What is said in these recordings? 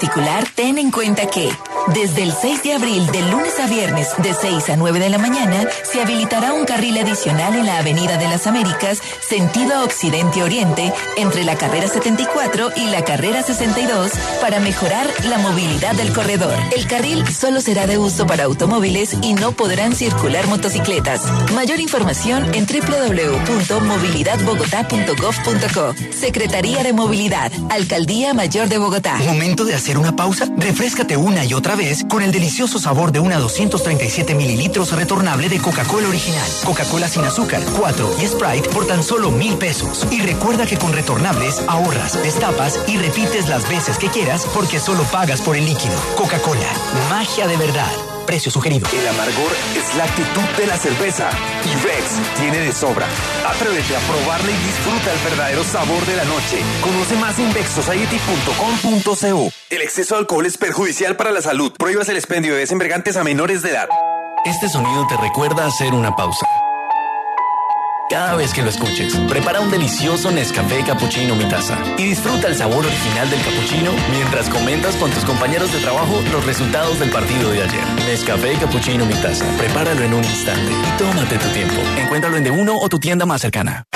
particular, ten en cuenta que desde el 6 de abril, de lunes a viernes, de 6 a 9 de la mañana, se habilitará un carril adicional en la Avenida de las Américas, sentido occidente-oriente, entre la carrera 74 y la carrera 62, para mejorar la movilidad del corredor. El carril solo será de uso para automóviles y no podrán circular motocicletas. Mayor información en www.movilidadbogotá.gov.co. Secretaría de Movilidad, Alcaldía Mayor de Bogotá. Momento de hacer una pausa. Refréscate una y otra vez con el delicioso sabor de una 237 mililitros retornable de Coca-Cola original. Coca-Cola sin azúcar, 4 y Sprite por tan solo 1,000 pesos. Y recuerda que con retornables ahorras, destapas y repites las veces que quieras porque solo pagas por el líquido. Coca-Cola, magia de verdad. Precio sugerido. El amargor es la actitud de la cerveza y Rex tiene de sobra. Atrévete a probarla y disfruta el verdadero sabor de la noche. Conoce más en vexsociety.com.co. El exceso de alcohol es perjudicial para la salud. Prohíbas el expendio de bebidas embriagantes a menores de edad. Este sonido te recuerda hacer una pausa. Cada vez que lo escuches, prepara un delicioso Nescafé Cappuccino Mi Taza y disfruta el sabor original del cappuccino mientras comentas con tus compañeros de trabajo los resultados del partido de ayer. Nescafé Cappuccino Mi Taza. Prepáralo en un instante y tómate tu tiempo. Encuéntralo en De1 o tu tienda más cercana.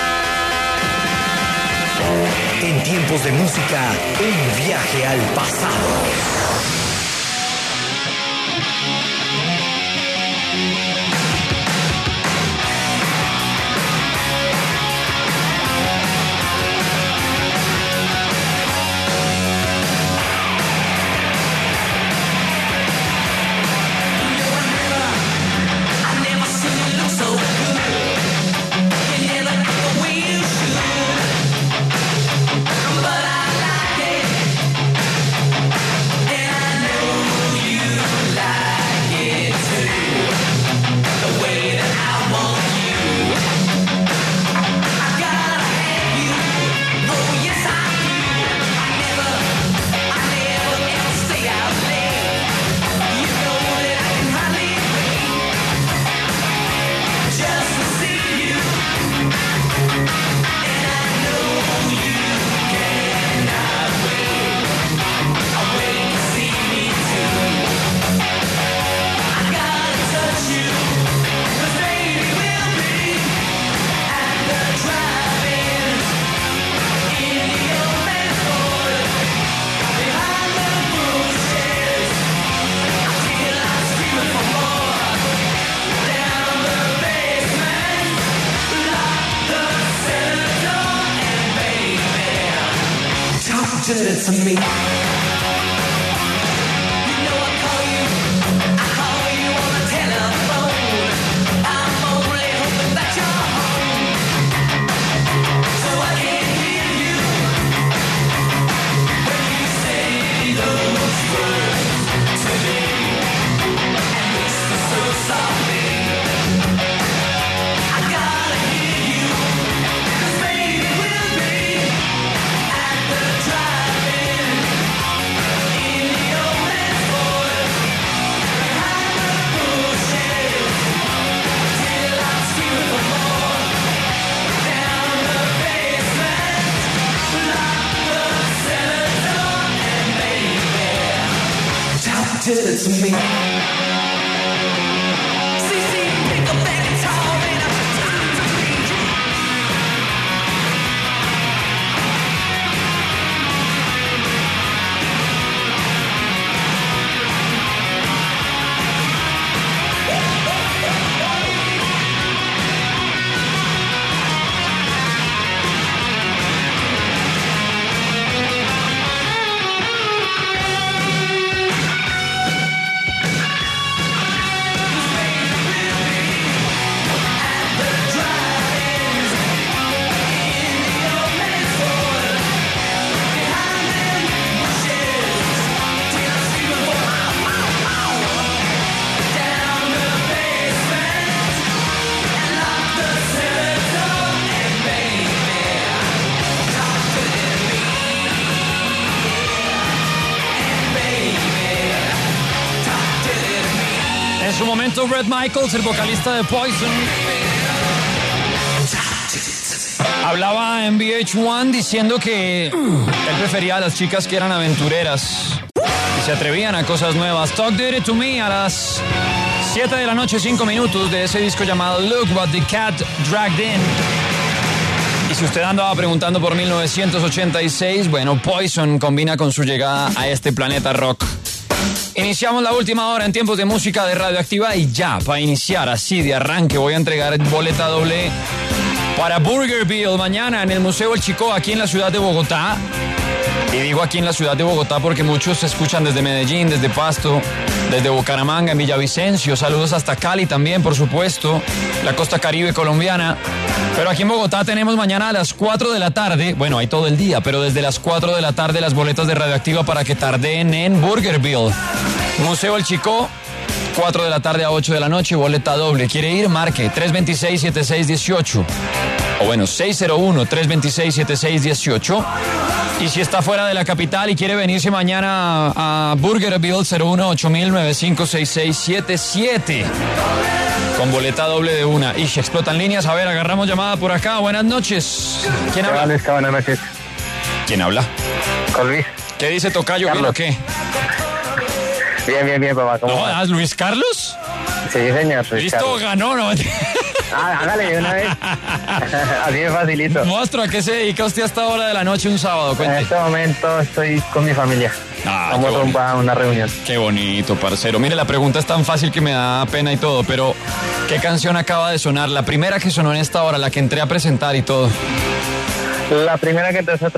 En tiempos de música, un viaje al pasado. To me. Did it to me. En su momento, Bret Michaels, el vocalista de Poison, hablaba en VH1 diciendo que él prefería a las chicas que eran aventureras. y se atrevían a cosas nuevas. Talk Dirty to Me a las 7 de la noche, 5 minutos de ese disco llamado Look What the Cat Dragged In. Y si usted andaba preguntando por 1986, bueno, Poison combina con su llegada a este planeta rock. Iniciamos la última hora en tiempos de música de Radioactiva y ya, para iniciar así de arranque, voy a entregar boleta doble para Burgerville mañana en el Museo El Chico, aquí en la ciudad de Bogotá. Y digo aquí en la ciudad de Bogotá porque muchos se escuchan desde Medellín, desde Pasto, desde Bucaramanga, en Villavicencio. Saludos hasta Cali también, por supuesto, la costa caribe colombiana. Pero aquí en Bogotá tenemos mañana a las 4 de la tarde, bueno, hay todo el día, pero desde las 4 de la tarde las boletas de Radioactiva para que tardeen en Burgerville. Museo El Chico, 4 de la tarde a 8 de la noche, boleta doble. ¿Quiere ir? Marque 326-7618. O bueno, 601-326-7618. Y si está fuera de la capital y quiere venirse mañana a Burgerville, 018-955-6677. Con boleta doble de una. Y se explotan líneas. A ver, agarramos llamada por acá. Buenas noches. ¿Quién habla? Buenas noches. ¿Quién habla? Con Luis. ¿Qué dice Tocayo? ¿Bien o qué? Bien, papá. ¿Cómo vas? ¿Luis Carlos? Sí, señor. Listo, ganó, ¿no? Hágale de una vez. Así de facilito. Monstruo, ¿a qué se dedica usted a esta hora de la noche un sábado? Cuente. En este momento estoy con mi familia. Vamos a una reunión. Qué bonito, parcero. Mire, la pregunta es tan fácil que me da pena y todo, pero ¿qué canción acaba de sonar? La primera que sonó en esta hora, la que entré a presentar y todo. La primera que entré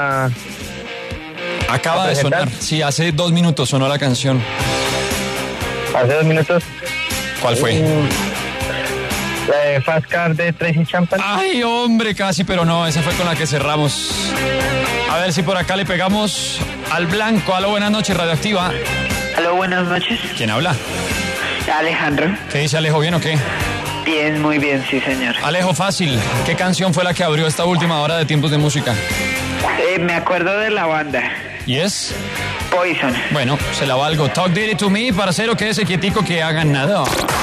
acaba de sonar. Sí, hace 2 minutos sonó la canción. ¿Hace 2 minutos? ¿Cuál fue? La de Fast Car de Tracy Chapman. Ay, hombre, casi, pero no, esa fue con la que cerramos. A ver si por acá le pegamos al blanco. Aló, buenas noches, Radioactiva. Aló, buenas noches. ¿Quién habla? Alejandro. ¿Qué dice Alejo? ¿Bien o qué? Bien, muy bien, sí, señor. Alejo, fácil. ¿Qué canción fue la que abrió esta última hora de tiempos de música? Me acuerdo de la banda. ¿Y es? Poison. Bueno, se la valgo. Talk Dirty to Me, parcero, quédese quietico que hagan nada.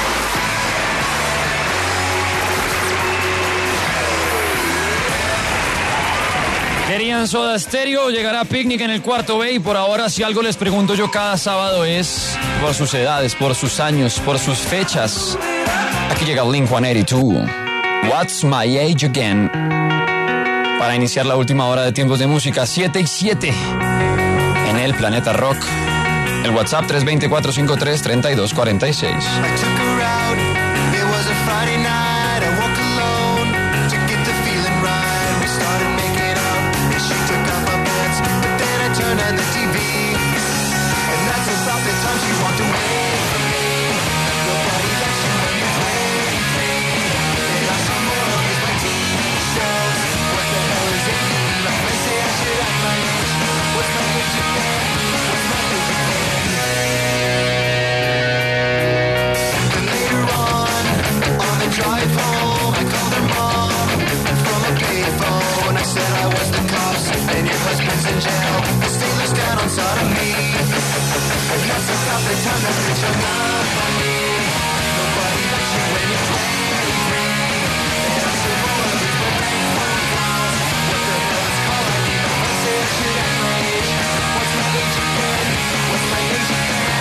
Querían Soda Stereo, llegará Picnic en el cuarto B y por ahora si algo les pregunto yo cada sábado es por sus edades, por sus años, por sus fechas. Aquí llega Blink-182. What's My Age Again? Para iniciar la última hora de tiempos de música, 7 y 7 en el Planeta Rock. El WhatsApp 324-53-3246. Drive home, I called her mom from a payphone. I said I was the cops and your husband's in jail. The sailors down on sodomy, and that's about the time that bitch hung up on me. Nobody likes you when you're 23, and I still wanna lose my bank phone calls. What the hell is call ID? I say I should act my age. What's my age again? What's my age again?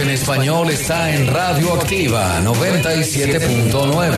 en español está en Radio Activa 97.9.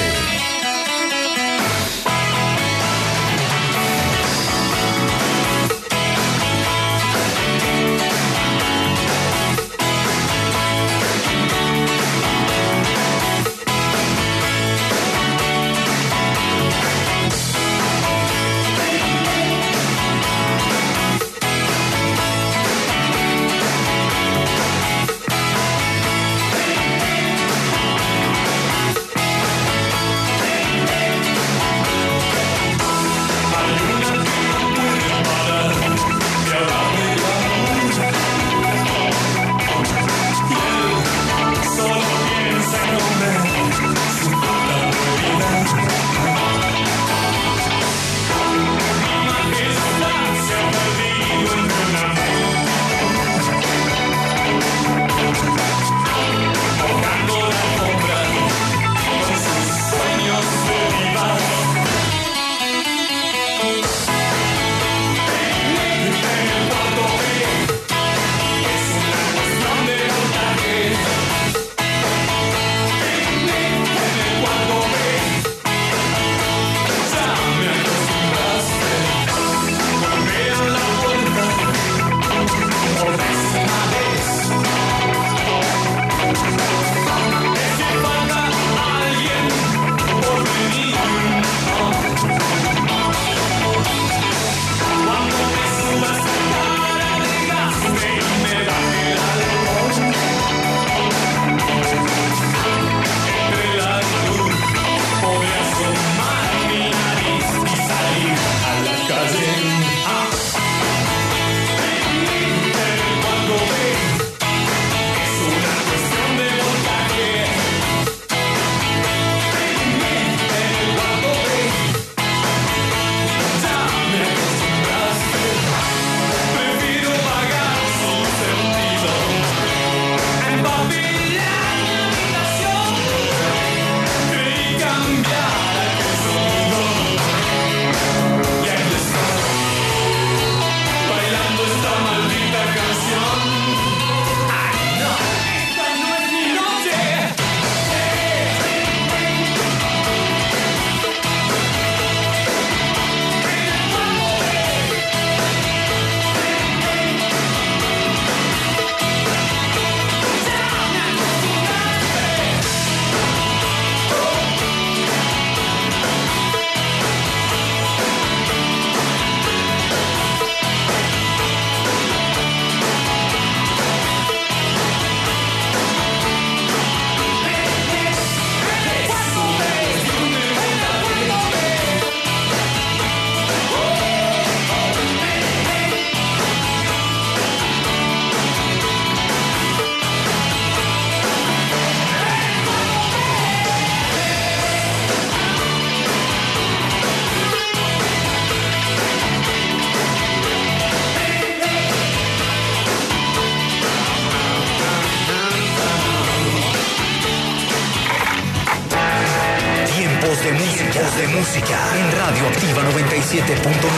de música en Radio Activa 97.9.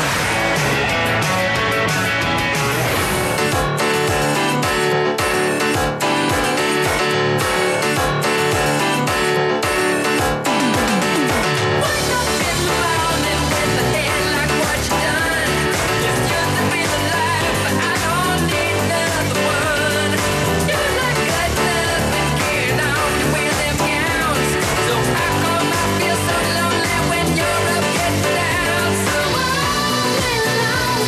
Feel so lonely when you're up, getting down. So all alone.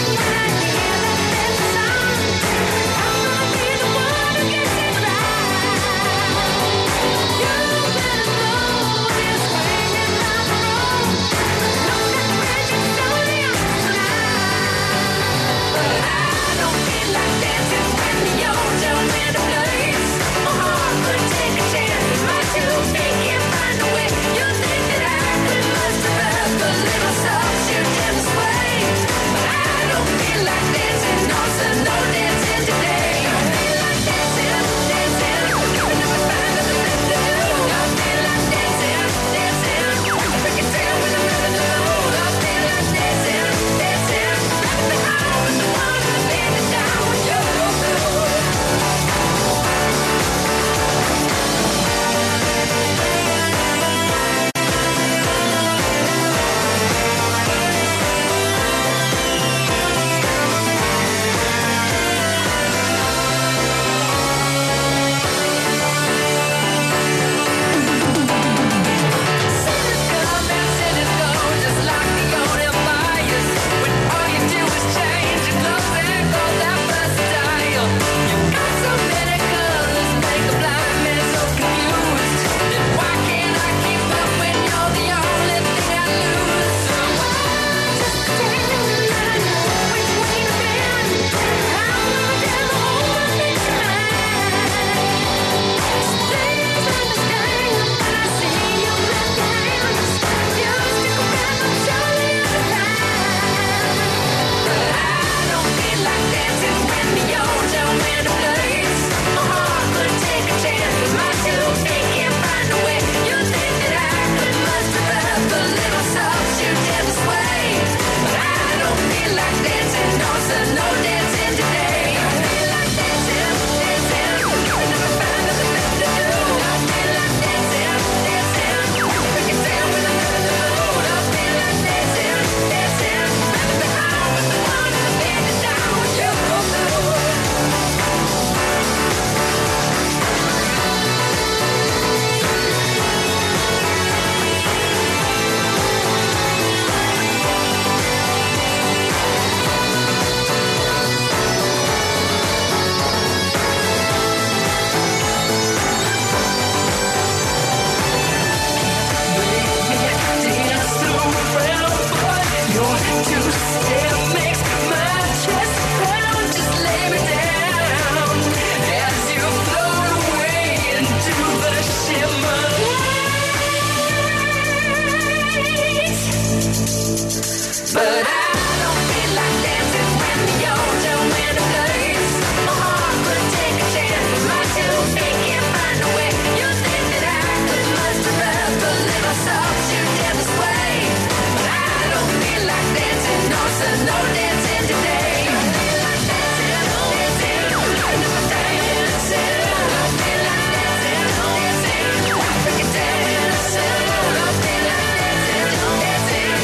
But I don't feel like dancing when the older winter plays. My heart could take a chance, but my two feet can't find a way. You think that I could muster up, believe myself to dance this way. But I don't feel like dancing, no, so no dancing today. I don't feel like dancing, no dancing, no dancing. I don't feel like dancing, no dancing, African dancing. I don't feel like dancing, no dancing,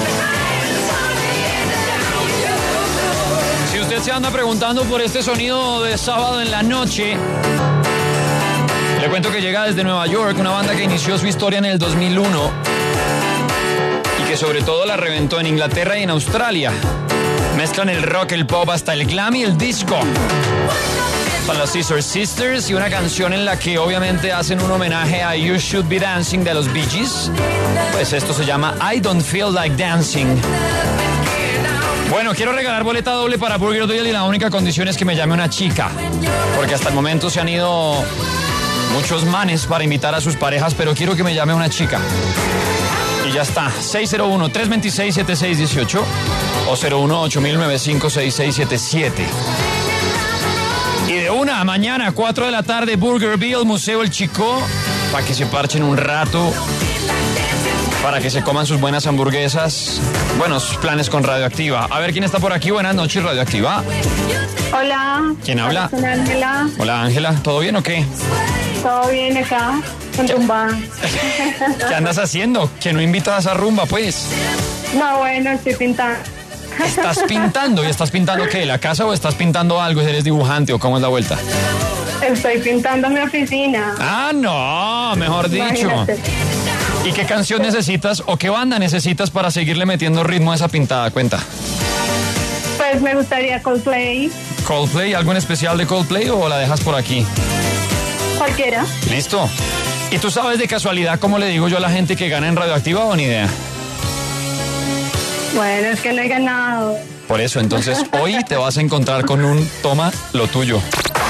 African. Si usted se anda preguntando por este sonido de sábado en la noche, le cuento que llega desde Nueva York, una banda que inició su historia en el 2001 y que sobre todo la reventó en Inglaterra y en Australia. Mezclan el rock, el pop, hasta el glam y el disco. Son los Scissor Sisters y una canción en la que obviamente hacen un homenaje a You Should Be Dancing de los Bee Gees. Pues esto se llama I Don't Feel Like Dancing. Bueno, quiero regalar boleta doble para Burger Doyle y la única condición es que me llame una chica. Porque hasta el momento se han ido muchos manes para invitar a sus parejas, pero quiero que me llame una chica. Y ya está, 601-326-7618 o 018-095-6677. Y de una mañana, 4 de la tarde, Burgerville, Museo El Chico, para que se parchen un rato, para que se coman sus buenas hamburguesas. Buenos planes con Radioactiva. A ver quién está por aquí. Buenas noches, Radioactiva. Hola. ¿Quién habla? Soy Ángela. Hola, Ángela. ¿Todo bien o qué? ¿Todo bien acá? Con rumba. ¿Qué andas haciendo? Que no invitas a esa rumba, pues. No, bueno, estoy pintando. ¿Estás pintando? ¿Y estás pintando qué? ¿La casa o estás pintando algo? ¿Eres dibujante o cómo es la vuelta? Estoy pintando mi oficina. Ah, no, mejor dicho. Imagínate. ¿Y qué canción necesitas o qué banda necesitas para seguirle metiendo ritmo a esa pintada? Cuenta. Pues me gustaría Coldplay. ¿Coldplay? ¿Algo en especial de Coldplay o la dejas por aquí? Cualquiera. ¿Listo? ¿Y tú sabes de casualidad cómo le digo yo a la gente que gana en Radioactiva o ni idea? Bueno, es que no he ganado. Por eso, entonces, hoy te vas a encontrar con un toma lo tuyo.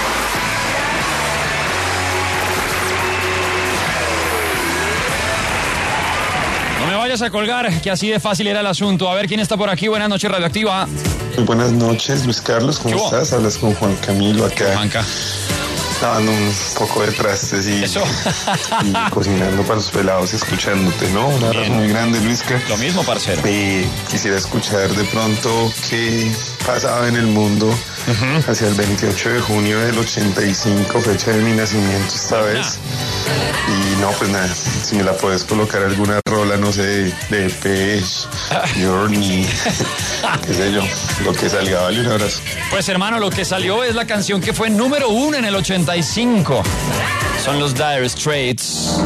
No me vayas a colgar, que así de fácil era el asunto. A ver quién está por aquí. Buenas noches, Radioactiva. Muy buenas noches, Luis Carlos, ¿cómo estás? Hablas con Juan Camilo acá. Juanca. Lavando un poco de trastes y cocinando para los pelados, escuchándote, ¿no? Un abrazo muy grande, Luisca. Lo mismo, parcero. Quisiera escuchar de pronto qué pasaba en el mundo hacia el 28 de junio del 85, fecha de mi nacimiento esta vez. Y no, pues nada, si me la puedes colocar alguna rola, no sé, de Depeche, Journey, qué sé yo, lo que salga, vale, un abrazo. Pues hermano, lo que salió es la canción que fue número 1 en el 85. Son los Dire Straits.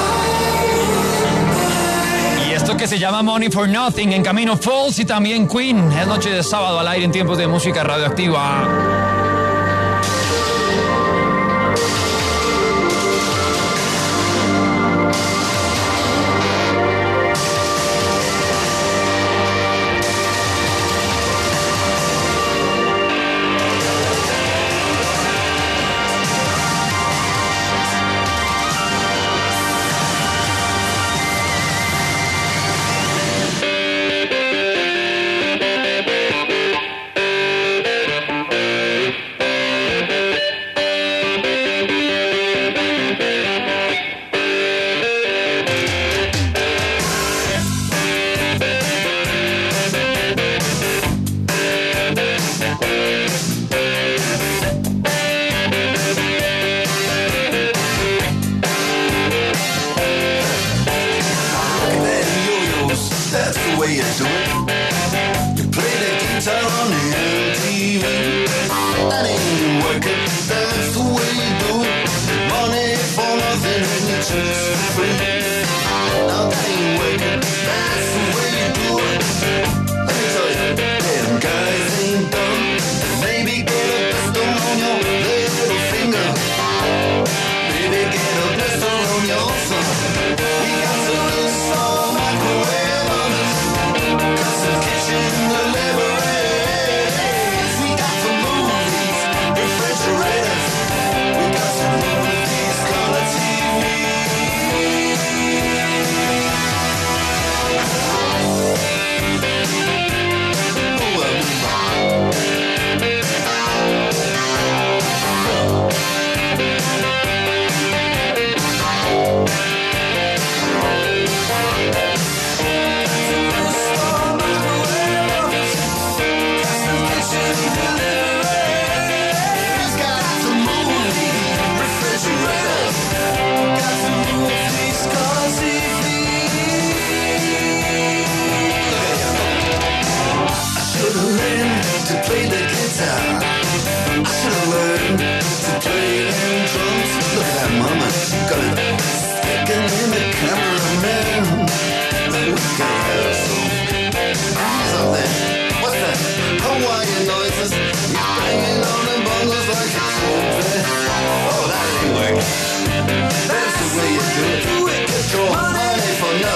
Y esto que se llama Money for Nothing, En Camino Falls, y también Queen. Es noche de sábado al aire en tiempos de música radioactiva.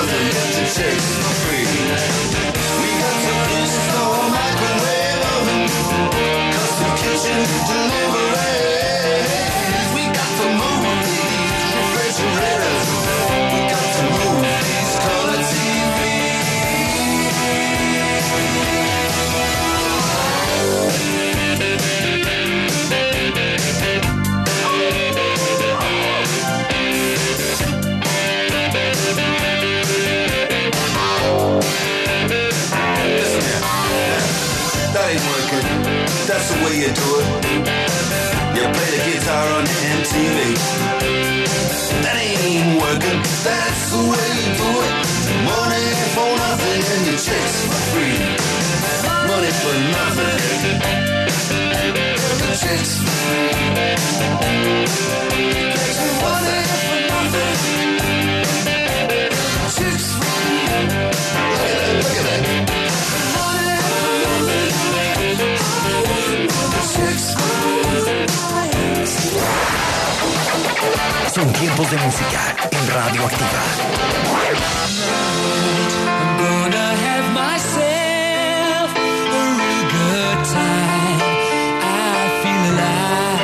nothing but the chicks for free. We got the pistol microwave oven, custom kitchen deliveries. We got to move these refrigerators. We got to move these color TVs. That ain't working. That's the way you do it. You play the guitar on the MTV. That ain't working. That's the way you do it. Money for nothing and your chicks for free. Money for nothing. The chicks for free. Money for nothing. Chicks for free. Look at that. Son tiempos de música en Radio Activa. I'm gonna have myself a real good time. I feel alive.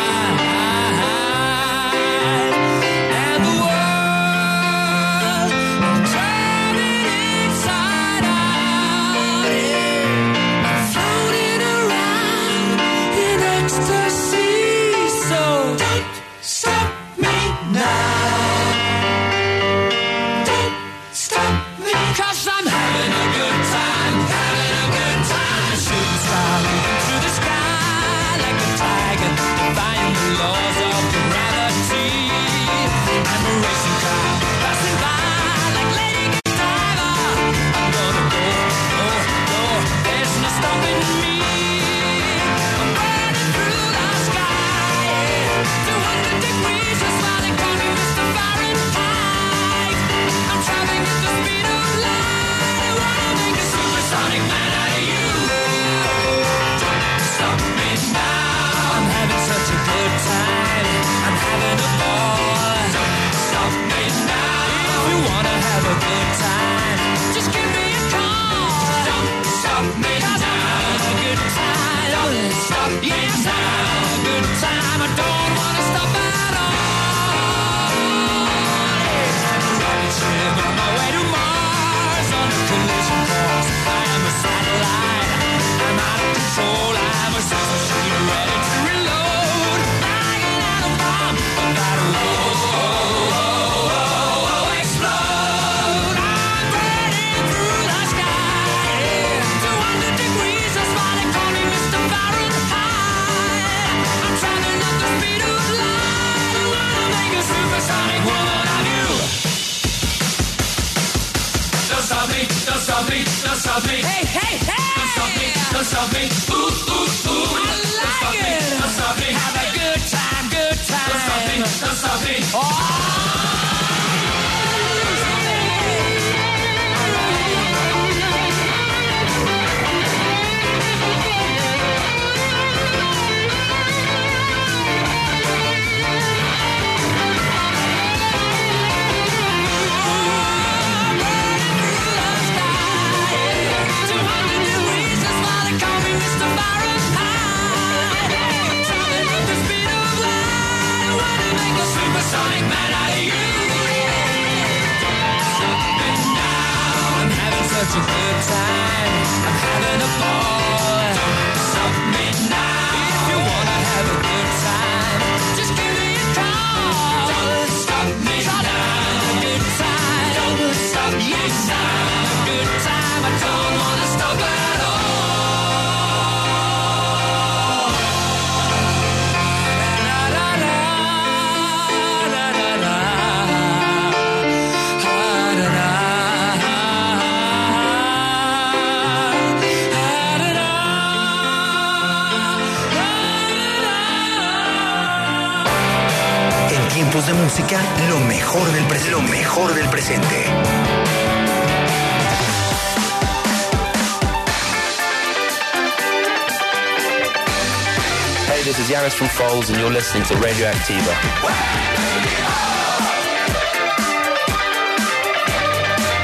And the world, I'm turning inside out. Yeah. I'm floating around in ecstasy. So don't stop me now. Don't stop me, 'cause I'm having a good time, having a good time. Shooting star leaping through the sky like a tiger, defying the laws of gravity. I'm a racing car passing by like Lady Godiva. I'm gonna go, go, go. There's no stopping me. I'm burning through the sky, yeah. 200 degrees, that's why they call me Mr. Fahrenheit. I'm traveling at the speed of light. I wanna make a supersonic man out of you. Don't stop me now. I'm having such a good time. I'm having a ball. Don't stop me now. If you wanna have a good time, just give me a call. Don't stop me now. I'm having a good time. Don't stop me now. Yes, I'm having a good time. I don't wanna stop at all. Rocket ship on my way to Mars on a collision course. I am a satellite. I'm out of control. I'm a sex machine ready to reload. Like an atom bomb about to explode. I'm burning through the sky. Yeah. 200 degrees, that's why they call me Mr. Fahrenheit. I'm traveling at the speed of light. I wanna make a supersonic woman of you. Don't stop me, don't stop me, don't stop me. Hey, hey, hey! Don't stop me, don't stop me. Ooh, ooh, ooh. I like it. Don't stop me, have a good time, good time. Don't stop me, don't stop me. Supersonic man out of you. Stop me now. I'm having such a good time. I'm having a ball. Stop me now. If you wanna have a good time, just give me a call. Don't stop me now. A good time. Don't stop me now. A good time. I don't wanna stop at all. Tiempos de música, lo mejor del presente. Lo mejor del presente. Hey, this is Yanis from Foles, and you're listening to Radio Activa.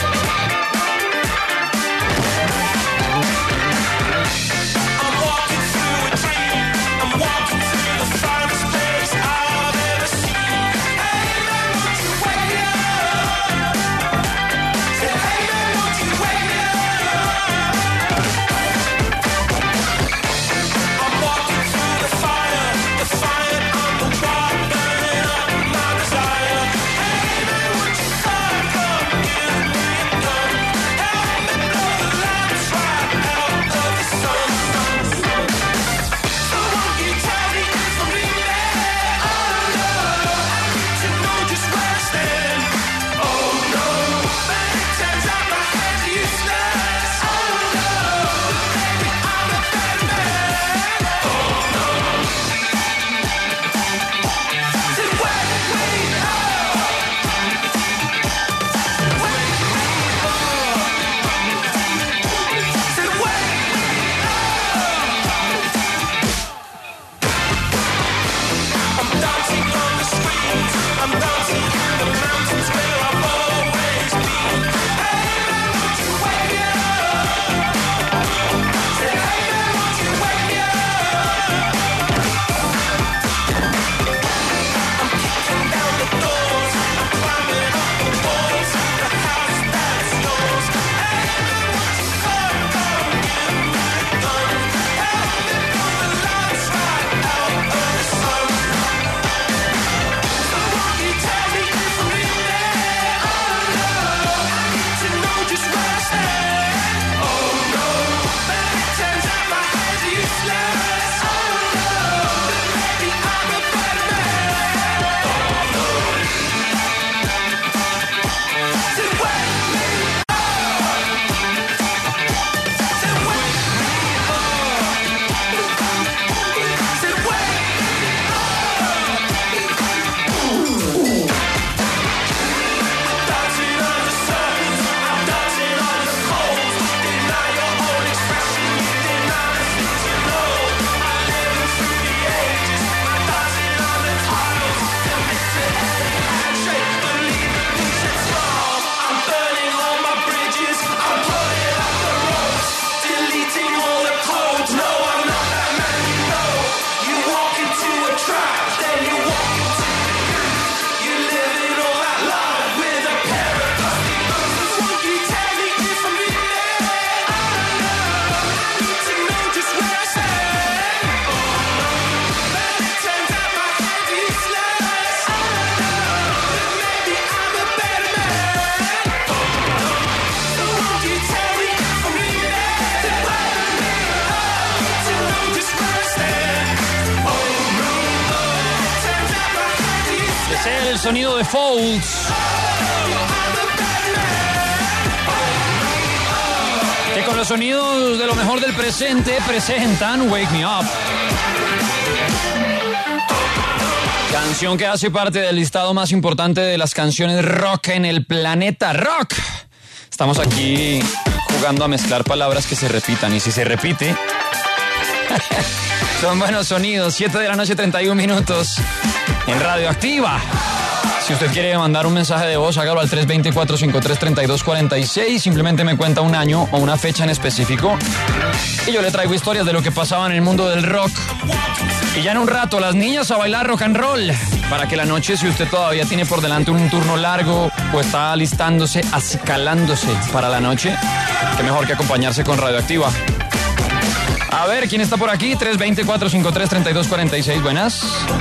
sonido de Folds. Que con los sonidos de lo mejor del presente presentan Wake Me Up. Canción que hace parte del listado más importante de las canciones rock en el planeta rock. Estamos aquí jugando a mezclar palabras que se repitan, y si se repite, son buenos sonidos. 7 de la noche, 31 minutos en Radioactiva. Si usted quiere mandar un mensaje de voz, hágalo al 320-453-3246. Simplemente me cuenta un año o una fecha en específico y yo le traigo historias de lo que pasaba en el mundo del rock. Y ya en un rato, las niñas a bailar rock and roll. Para que la noche, si usted todavía tiene por delante un turno largo o está alistándose, acicalándose para la noche, qué mejor que acompañarse con Radioactiva. A ver, ¿quién está por aquí? 320-453-3246. Buenas.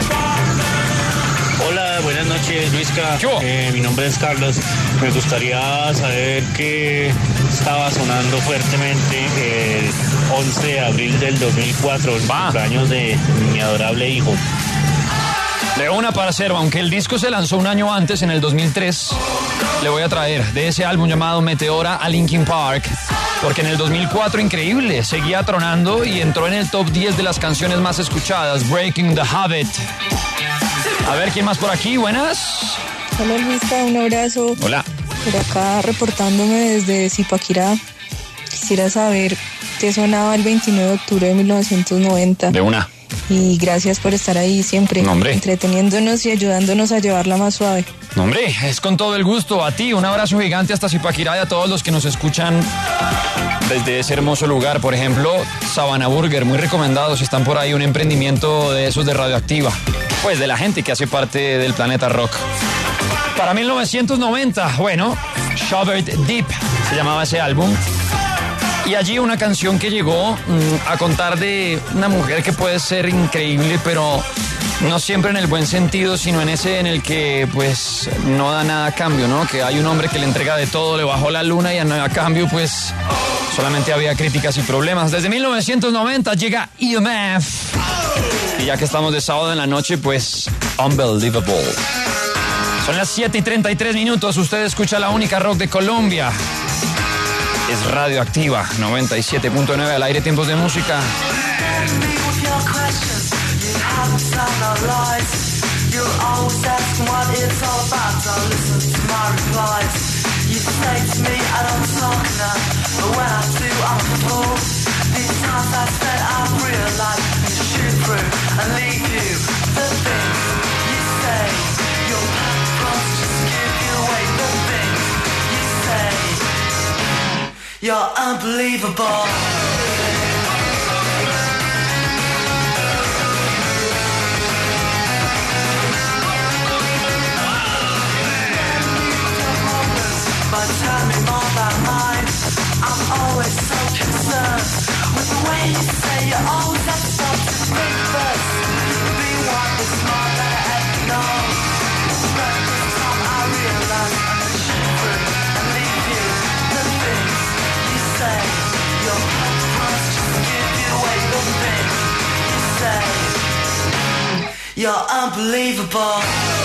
Hola, buenas noches, Luisca. Mi nombre es Carlos. Me gustaría saber qué estaba sonando fuertemente el 11 de abril del 2004, el cumpleaños de mi adorable hijo. De una, parcero, aunque el disco se lanzó un año antes, en el 2003, le voy a traer de ese álbum llamado Meteora a Linkin Park, porque en el 2004, increíble, seguía tronando y entró en el top 10 de las canciones más escuchadas, Breaking the Habit. A ver, ¿quién más por aquí? Buenas. Hola, Luisca, un abrazo. Hola. Por acá reportándome desde Zipaquirá. Quisiera saber qué sonaba el 29 de octubre de 1990. De una. Y gracias por estar ahí siempre, entreteniéndonos y ayudándonos a llevarla más suave. No, hombre, es con todo el gusto. A ti, un abrazo gigante hasta Zipaquirá y a todos los que nos escuchan desde ese hermoso lugar. Por ejemplo, Sabana Burger, muy recomendado si están por ahí, un emprendimiento de esos de Radioactiva. Pues de la gente que hace parte del planeta rock. Para 1990, bueno, Shoved Deep se llamaba ese álbum. Y allí una canción que llegó a contar de una mujer que puede ser increíble, pero no siempre en el buen sentido, sino en ese en el que pues no da nada a cambio, ¿no? Que hay un hombre que le entrega de todo, le bajó la luna y a cambio pues solamente había críticas y problemas. Desde 1990 llega EMF. Y ya que estamos de sábado en la noche, pues Unbelievable. Son las 7:33 minutos. Usted escucha la única rock de Colombia. Es Radioactiva 97.9 al aire, tiempos de música. You're unbelievable. But tell me more about mine. I'm always so concerned with the way you say you always have to stop to think first. Be one with smart that I ever know. But this time I realize I'm gonna shoot through and leave you the things you say. Your purpose just give you away the things you say. You're unbelievable.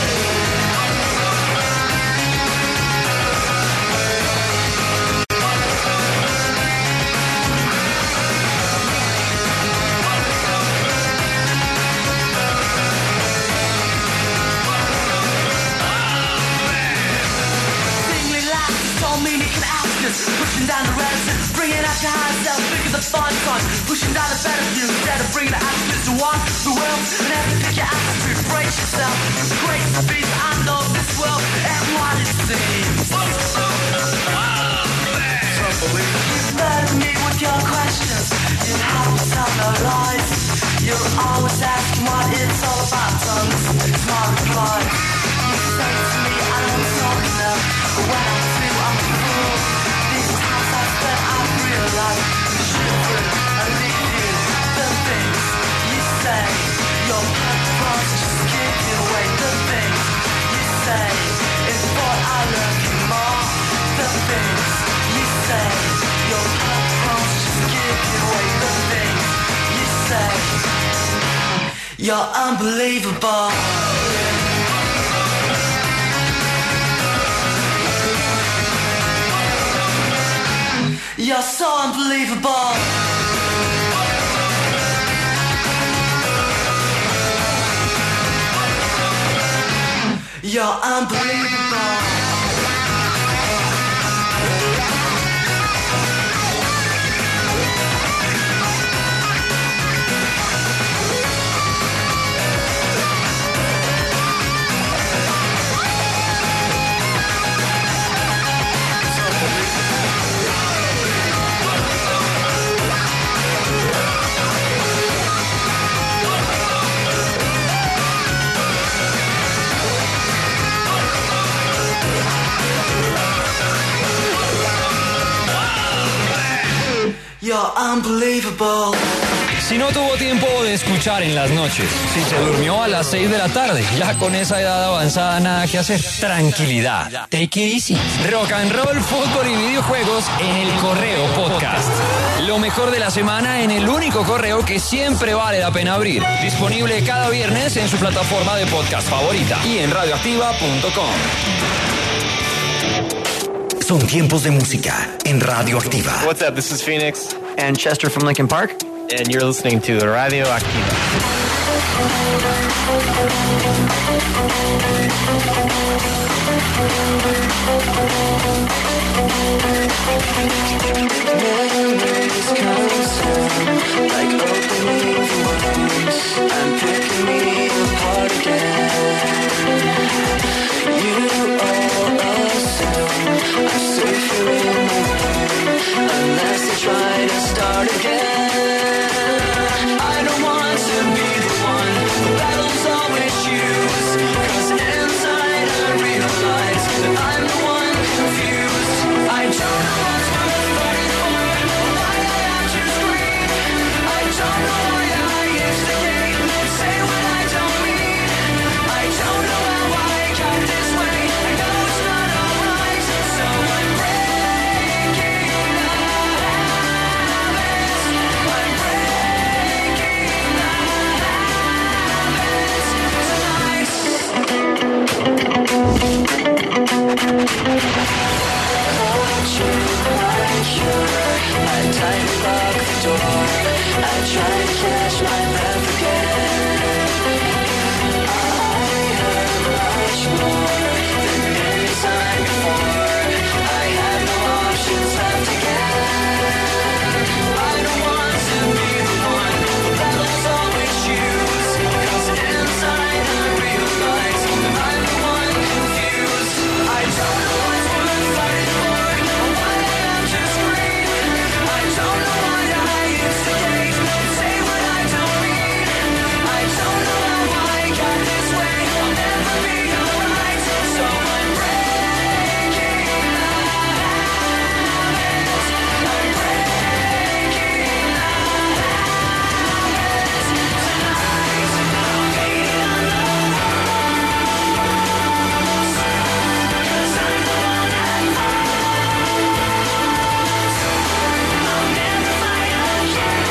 Pushing down the reticence, bringing out your high self, bigger the fun time. Pushing down the better view, instead of bringing the attitudes to one, the world, and have to pick your attitude, brace yourself. Great speed, I know this world, and what it seems. You burden me with your questions, you have to tell no lies. You're always asking what it's all about, so listen to my reply. You say to me, I don't talk enough, but when I do, I'm a fool. I realize you shoot through and leave you the things you say. Your purpose just give you away the things you say. It's what I love you more. The things you say. Your purpose just give you away the things you say. You're unbelievable. You're so unbelievable. You're unbelievable. You're unbelievable. Si no tuvo tiempo de escuchar en las noches, si se durmió a las 6 de la tarde, ya con esa edad avanzada nada que hacer. Tranquilidad. Take it easy. Rock and roll, fútbol y videojuegos en el Correo Podcast. Lo mejor de la semana en el único correo que siempre vale la pena abrir. Disponible cada viernes en su plataforma de podcast favorita y en radioactiva.com. Son tiempos de música en Radioactiva. What's up? This is Phoenix and Chester from Linkin Park, and you're listening to Radio Activa. Memories come soon, like opening wounds, and picking me apart again. You all assume I'm safer in my room, unless I try to start again. I don't want to be the one who battles always choose, 'cause inside I realize that I'm the one confused. I don't know what's worth fighting for, why I have to scream. I don't know why I instigate, say what I don't mean. I don't know how I got this way, I know it's not alright, so I'm breaking the habits. I'm breaking the habits tonight. I tightly lock the door. I try to catch my breath again. I heard much more than any time before. I had no options left again. I don't want to be the one who battles always choose, 'cause inside I realize that I'm the one confused. I don't know what's worth fighting for, why I have to scream. I don't know why I instigate, say what I don't mean. I don't know how I got this way, I'll never be alright, so I'm breaking the habits. I'm breaking the habits tonight. I'm beating on the walls, 'cause I'm the one that falls. I'll never fight again.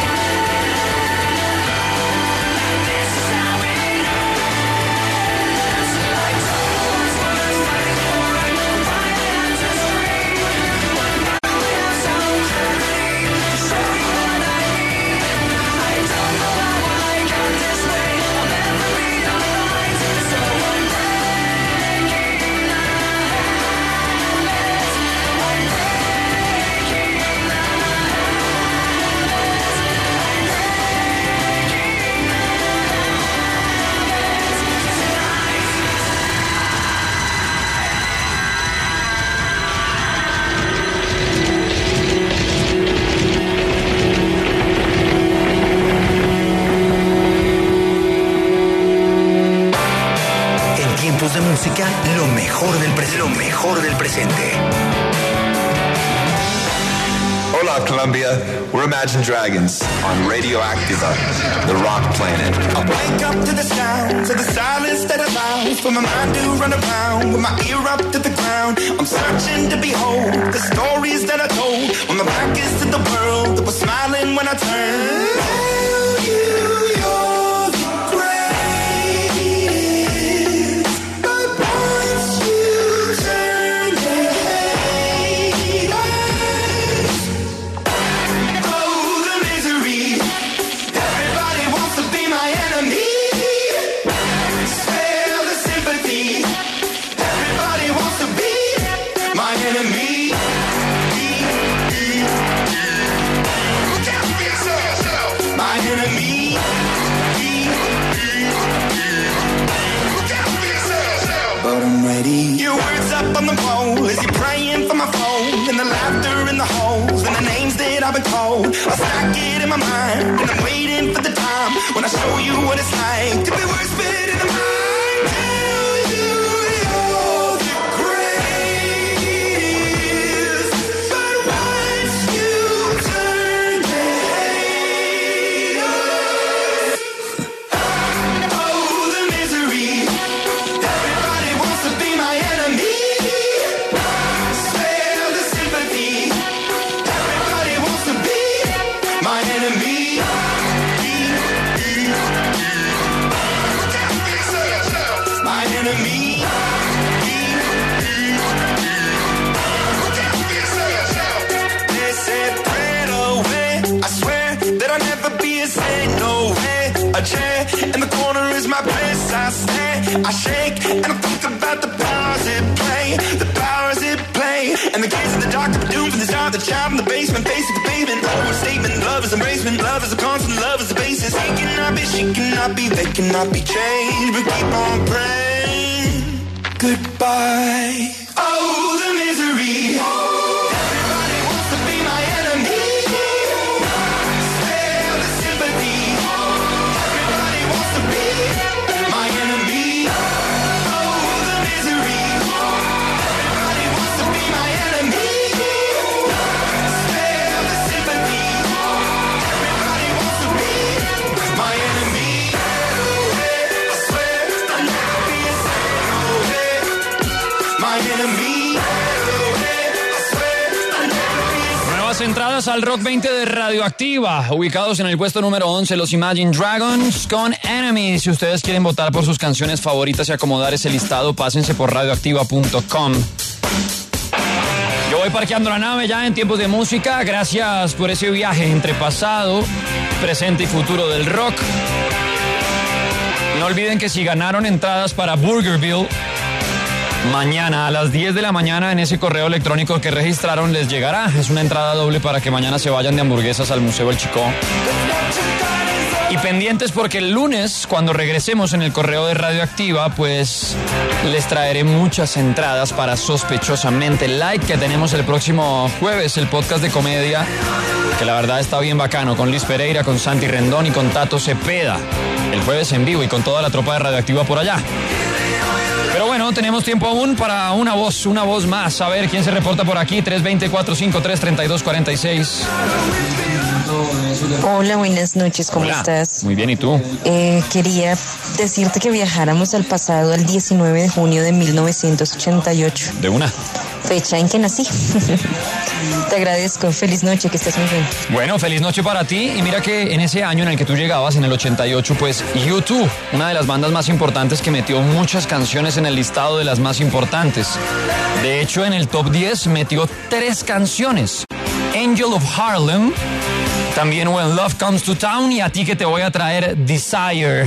This is how it ends. I don't know what's worth fighting for, why I have to scream. But now I have some clarity to show you what I mean. I don't know how I got this way, I'll never be alright, so I'm breaking the habits. I'm breaking the En tiempos de música, lo mejor del presente. Lo mejor del presente. Hola, Colombia. We're Imagine Dragons on Radio Activa, the rock planet. I wake up to the sounds of the silence that allows for my mind to run around with my ear up to the ground. I'm searching to behold the stories that I told when my back is to the world that was smiling when I turned. You're the greatest, but once you turn the haters I've been told. I stack it in my mind, and I'm waiting for the time when I show you what it's like to be worse fit in the mind. Tell you you're the greatest, but once you turn the haters, oh, the misery. Everybody wants to be my enemy. Spare the sympathy. Everybody wants to be my enemy. My enemy. They said pray away. I swear that I'll never be a saint. No way. A chair in the corner is my place. I stay, I shake, and I think about the powers it play. The powers it play. And the kids in the dark are doomed from the start. The child in the basement, face at the pavement. Overstatement, love is embracement. Love is a constant, love is the basis. He cannot be, she cannot be, they cannot be changed. But keep on praying. Goodbye. Oh, the misery. Everybody wants to be my enemy. Spare the sympathy. Everybody wants to be my enemy. Oh, the misery. Everybody wants to be my enemy. Spare the sympathy. Everybody wants to be my enemy. I swear I'll never be a saint. My enemy. Nuevas entradas al Rock 20 de Radioactiva, ubicados en el puesto número 11, los Imagine Dragons con Enemy. Si ustedes quieren votar por sus canciones favoritas y acomodar ese listado, pásense por radioactiva.com. Yo voy parqueando la nave ya en tiempos de música. Gracias por ese viaje entre pasado, presente y futuro del rock. No olviden que si ganaron entradas para Burgerville, mañana a las 10 de la mañana en ese correo electrónico que registraron les llegará. Es una entrada doble para que mañana se vayan de hamburguesas al Museo El Chicó. Y pendientes porque el lunes, cuando regresemos en el correo de Radioactiva, pues les traeré muchas entradas para Sospechosamente Like, que tenemos el próximo jueves, el podcast de comedia, que la verdad está bien bacano, con Luis Pereira, con Santi Rendón y con Tato Cepeda. El jueves en vivo y con toda la tropa de Radioactiva por allá. Pero bueno, tenemos tiempo aún para una voz más. A ver, ¿quién se reporta por aquí? 320-453-3246. Hola, buenas noches, ¿cómo estás? Muy bien, ¿y tú? Quería decirte que viajáramos al pasado, al 19 de junio de 1988. ¿De una? Fecha en que nací. Te agradezco, feliz noche, que estés muy bien. Bueno, feliz noche para ti. Y mira que en ese año en el que tú llegabas, en el 88, pues U2, una de las bandas más importantes que metió muchas canciones en el listado de las más importantes. De hecho, en el top 10 metió 3 canciones. Angel of Harlem, también When Love Comes to Town, y a ti que te voy a traer Desire.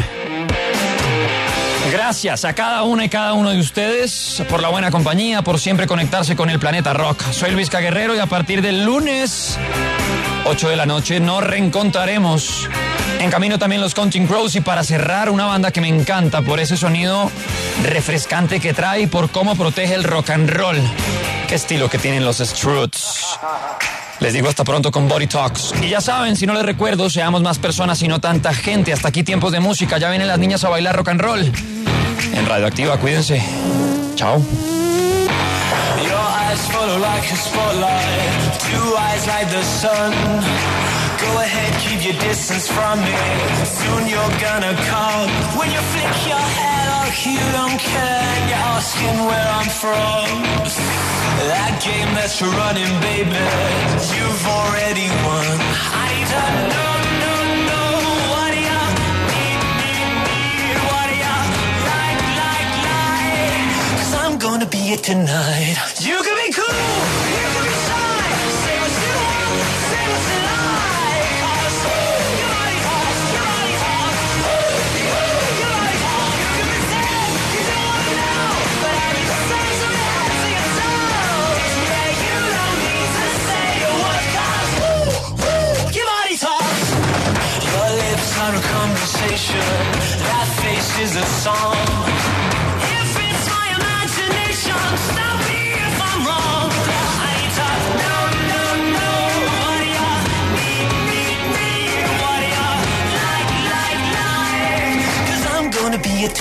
Gracias a cada una y cada uno de ustedes por la buena compañía, por siempre conectarse con el Planeta Rock. Soy Luis Guerrero y a partir del lunes, 8 de la noche, nos reencontraremos. En camino también los Counting Crows, y para cerrar, una banda que me encanta por ese sonido refrescante que trae y por cómo protege el rock and roll. Qué estilo que tienen los Struts. Les digo hasta pronto con Body Talks. Y ya saben, si no les recuerdo, seamos más personas y no tanta gente. Hasta aquí tiempos de música. Ya vienen las niñas a bailar rock and roll. En Radioactiva, cuídense. Chao. Your eyes follow like a spotlight, 2 eyes like the sun. Go ahead, keep your distance from me. Soon you're gonna come. When you flick your hair like you don't care, you're asking where I'm from. That game that you're running, baby, you've already won. I need to know, what do you need, what do you like? 'Cause I'm gonna be it tonight. You can be cool, you can be shy, say what you want, say what you like. 'Cause your body talks, your body talks, your body talks. You can pretend you don't wanna know, but I need to say so you have to your toes. Yeah, you don't need to say a word, 'cause your body talks. Your lips are a conversation, that face is a song. If it's my imagination, stop me if I'm wrong. I need to know, what do you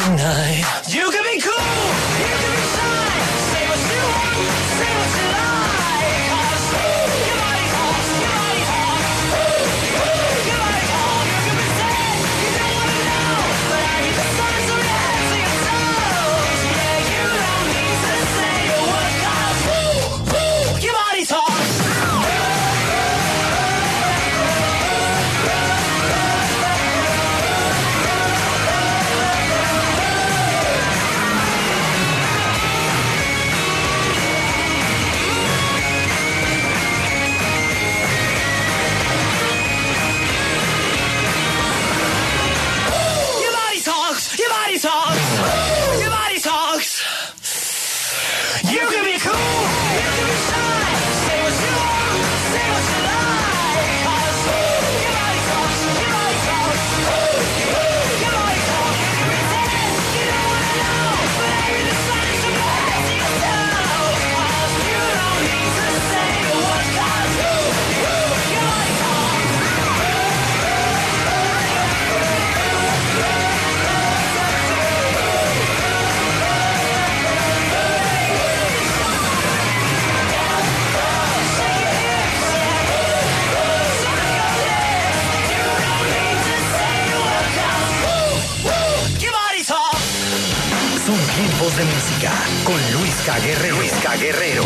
tonight. You can be cool, you can be shy, say what you want, say what you like. 'Cause your body talks, your body talks, your body talks. You can pretend you don't wanna know, but I need the signs of your head to your toes. Yeah, you don't need to say a word, 'cause your body talks. Your body talks. Your body talks. You can be cool. You can be shy. Say what you want. Say what you like. 'Cause your body talks. Your body talks. Your body talks. You can pretend you don't wanna know, but I read the signs from your head to your toes. 'Cause you don't need to say a word. 'Cause your body talks. Son tiempos de música con Luisca Guerrero. Luisca Guerrero.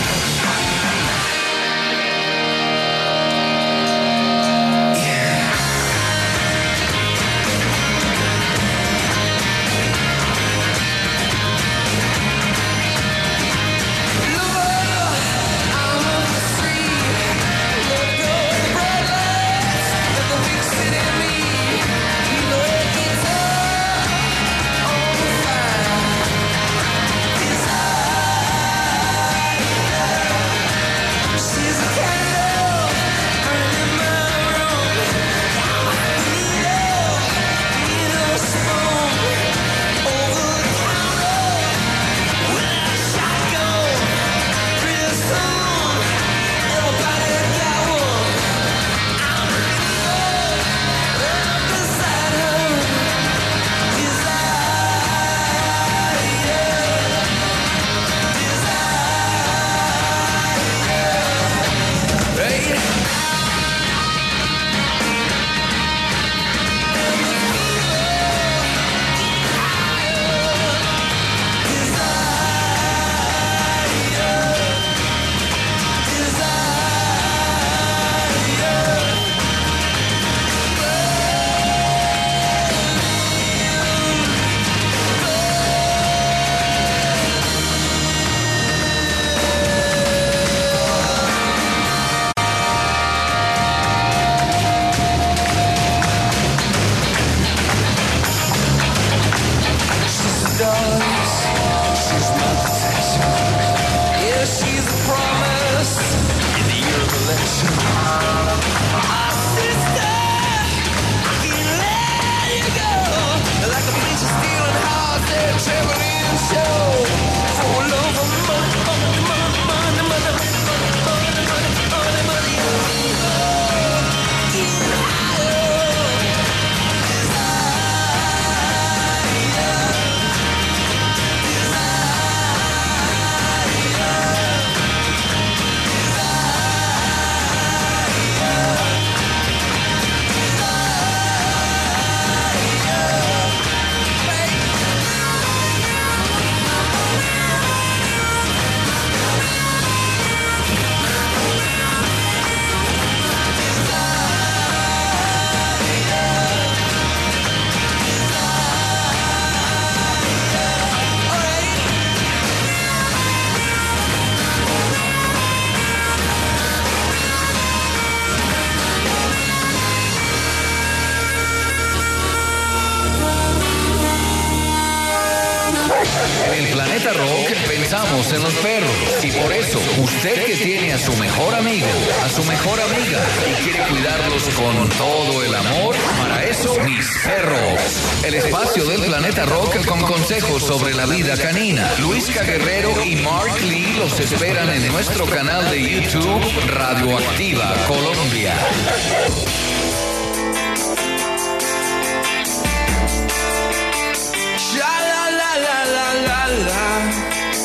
En el Planeta Rock pensamos en los perros y por eso usted que tiene a su mejor amigo, a su mejor amiga y quiere cuidarlos con todo el amor, para eso Mis Perros. El espacio del Planeta Rock con consejos sobre la vida canina. Luisca Guerrero y Mark Lee los esperan en nuestro canal de YouTube Radioactiva Colombia. Shut alive.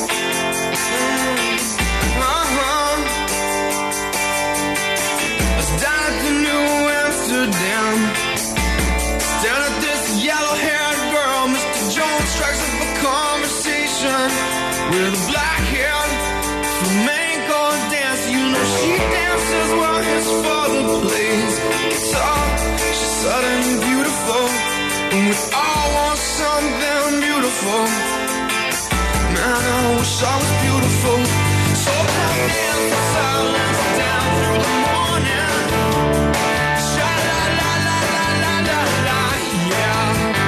I was down at the New Amsterdam, staring at this yellow-haired girl. Mr. Jones strikes up a conversation with a black-haired flamenco dance. You know she dances while his father plays guitar. She's sudden and beautiful, and we all want something beautiful. Man, I wish I was beautiful. So come in for silence down through the morning. Sha-la-la-la-la-la-la-la, yeah.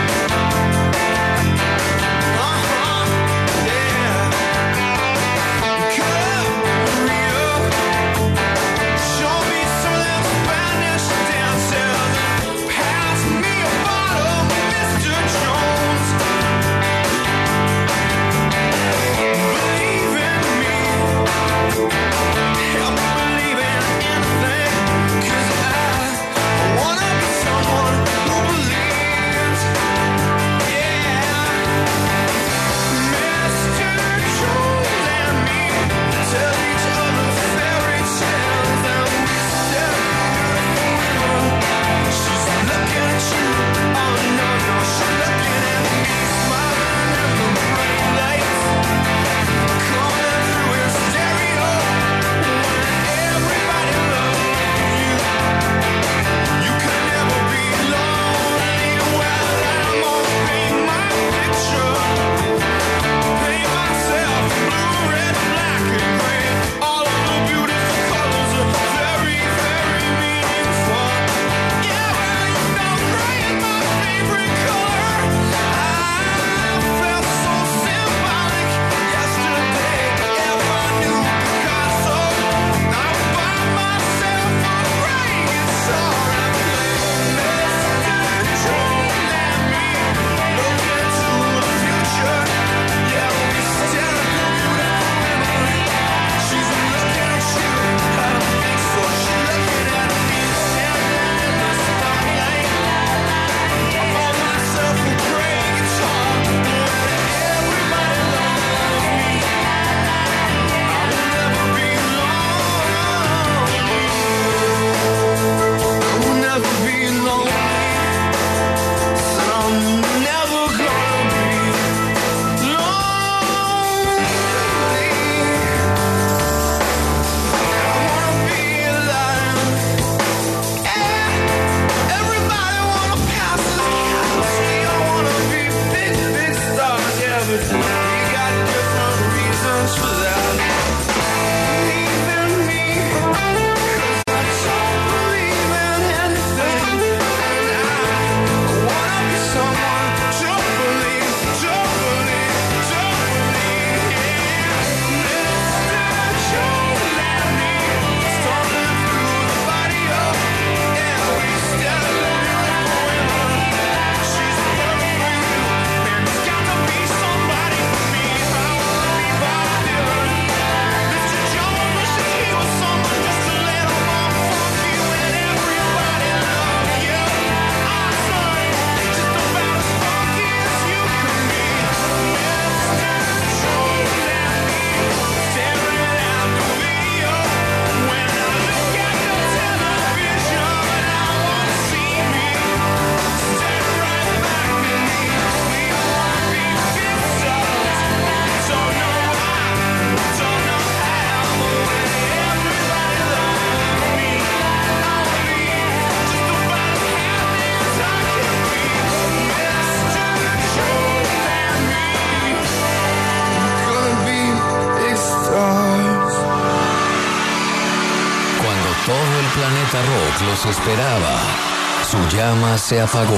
Planeta Rock los esperaba. Su llama se apagó.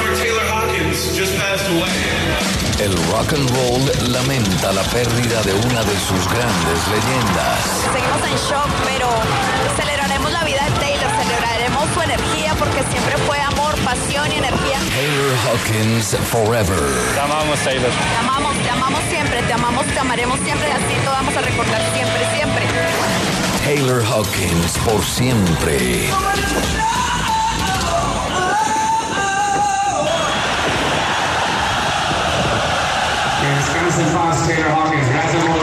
El rock and roll lamenta la pérdida de una de sus grandes leyendas. Seguimos en shock, pero celebraremos la vida de Taylor, celebraremos su energía porque siempre fue amor, pasión y energía. Taylor Hawkins Forever. Te amamos, Taylor. Te amamos siempre, te amamos, te amaremos siempre, así te vamos a recordar siempre, siempre. Taylor Hawkins por siempre. Jackson 5, Taylor Hawkins, gracias por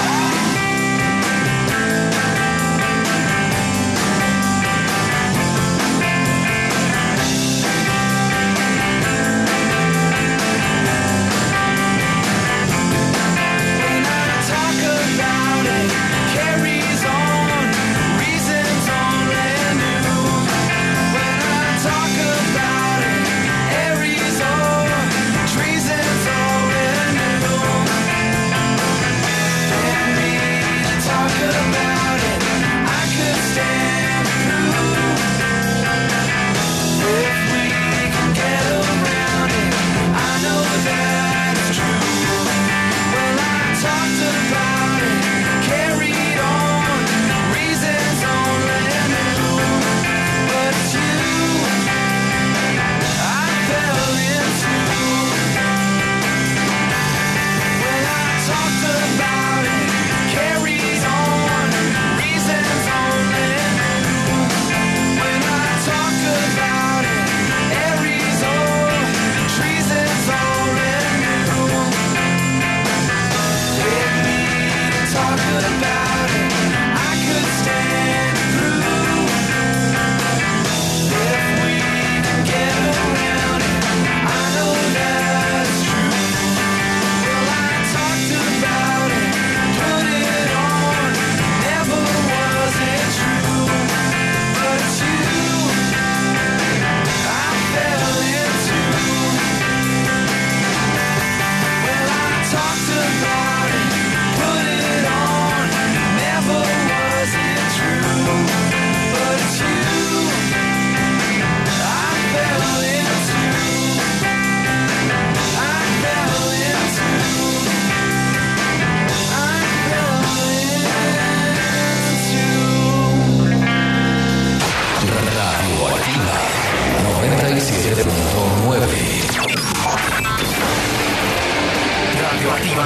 Radioactiva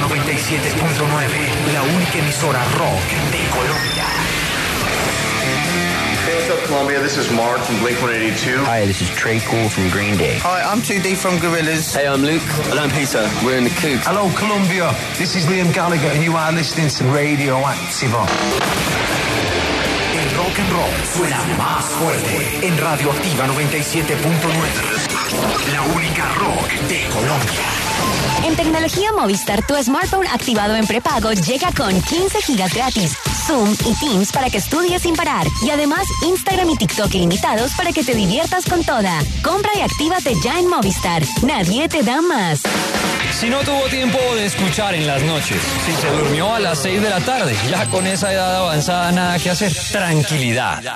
97.9, la única emisora rock de Colombia. Hey, what's up, Columbia? This is Mark from Blink-182. Hi, this is Trey Cool from Green Day. Hi, I'm 2D from Gorillaz. Hey, I'm Luke. Hello, I'm Peter. We're in the Cougs. Hello, Columbia. This is Liam Gallagher, and you are listening to Radioactiva. El rock and roll suena más fuerte en Radioactiva 97.9, la única rock de Colombia. En tecnología Movistar, tu smartphone activado en prepago llega con 15 gigas gratis, Zoom y Teams para que estudies sin parar. Y además, Instagram y TikTok ilimitados para que te diviertas con toda. Compra y actívate ya en Movistar. Nadie te da más. Si no tuvo tiempo de escuchar en las noches, si se durmió a las 6 de la tarde, ya con esa edad avanzada nada que hacer. Tranquilidad.